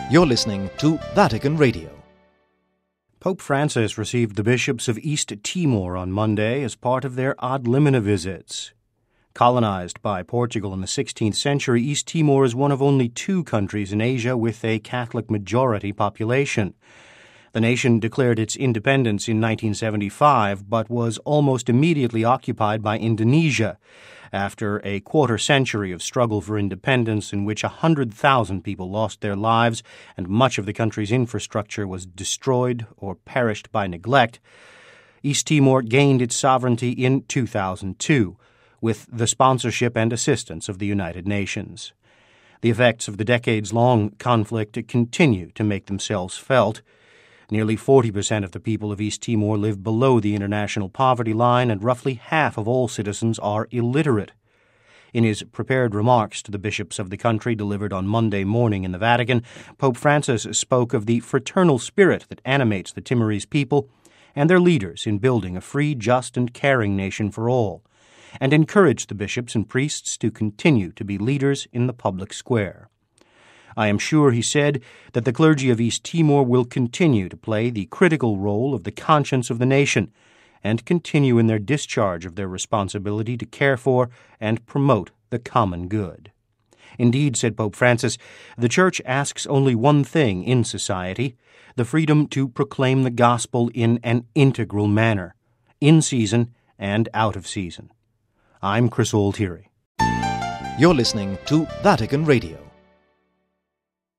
You're listening to Vatican Radio. Pope Francis received the bishops of East Timor on Monday as part of their ad limina visits. Colonized by Portugal in the 16th century, East Timor is one of only 2 countries in Asia with a Catholic majority population. The nation declared its independence in 1975, but was almost immediately occupied by Indonesia after a quarter-century of struggle for independence in which 100,000 people lost their lives and much of the country's infrastructure was destroyed or perished by neglect. East Timor gained its sovereignty in 2002 with the sponsorship and assistance of the United Nations. The effects of the decades-long conflict continue to make themselves felt. Nearly 40% of the people of East Timor live below the international poverty line, and roughly half of all citizens are illiterate. In his prepared remarks to the bishops of the country delivered on Monday morning in the Vatican, Pope Francis spoke of the fraternal spirit that animates the Timorese people and their leaders in building a free, just, and caring nation for all, and encouraged the bishops and priests to continue to be leaders in the public square. I am sure, he said, that the clergy of East Timor will continue to play the critical role of the conscience of the nation and continue in their discharge of their responsibility to care for and promote the common good. Indeed, said Pope Francis, the Church asks only one thing in society, the freedom to proclaim the gospel in an integral manner, in season and out of season. I'm Chris Altieri. You're listening to Vatican Radio.